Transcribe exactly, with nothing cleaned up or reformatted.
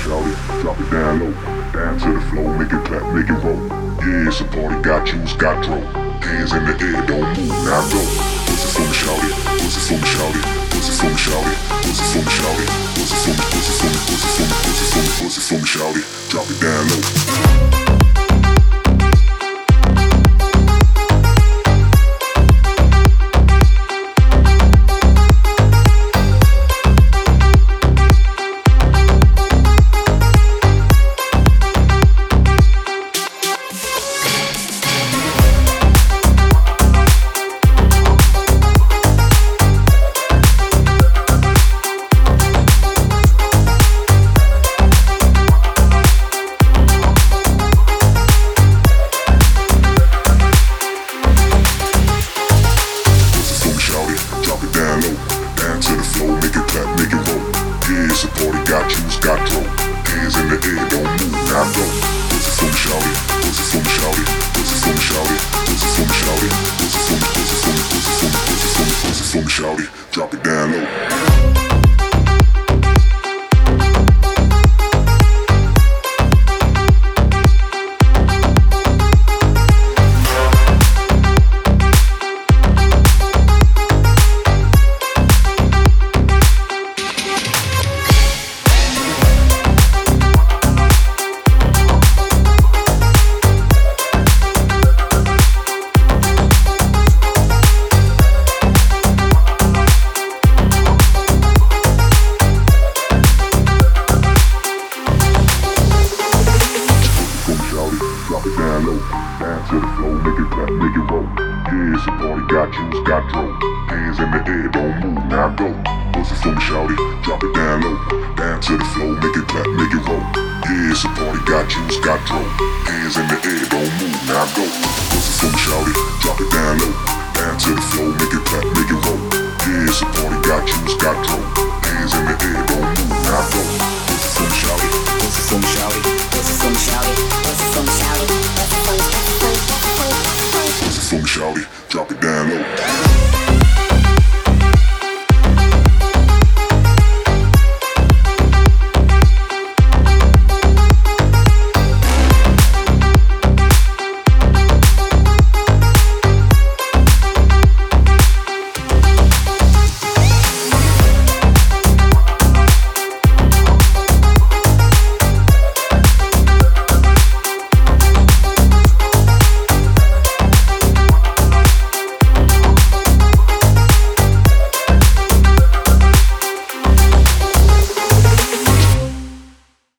shout it, drop it down low. Down to the floor, make it clap, make it roll. Yeah, it's a party, got juice, got dro. Hands in the air, don't move, now go. Pussy for me, shout it, pussy for me, shout it, pussy for me, shout it, pussy for me, shout it, pussy for me, pussy for me, pussy for me, pussy for me, pussy for me, shout it, drop it down low. Got juice, got dro. Hands in the air, don't move, now go. Pussy for me, shout it, pussy for me, shout it, pussy for me, shout it, pussy for me, shout it, pussy for me, pussy for me, pussy for me, pussy for me, pussy for me, shout it, drop it down low. Drop it down low, down to the floor, make it clap, make it roll. Yeah, it's a party, got juice, got dro. Hands in the air, don't move, now go. Pussy for me, shout it, drop it down low, down to the floor, make it clap, make it roll. Yeah, it's a party, got juice, got dro. Hands in the air, don't move, now go. Pussy for me, shout it, drop it down low, down to the floor, make it clap, make it roll. Yeah, it's a party, got juice, got dro. Hands in the air, don't move, now go.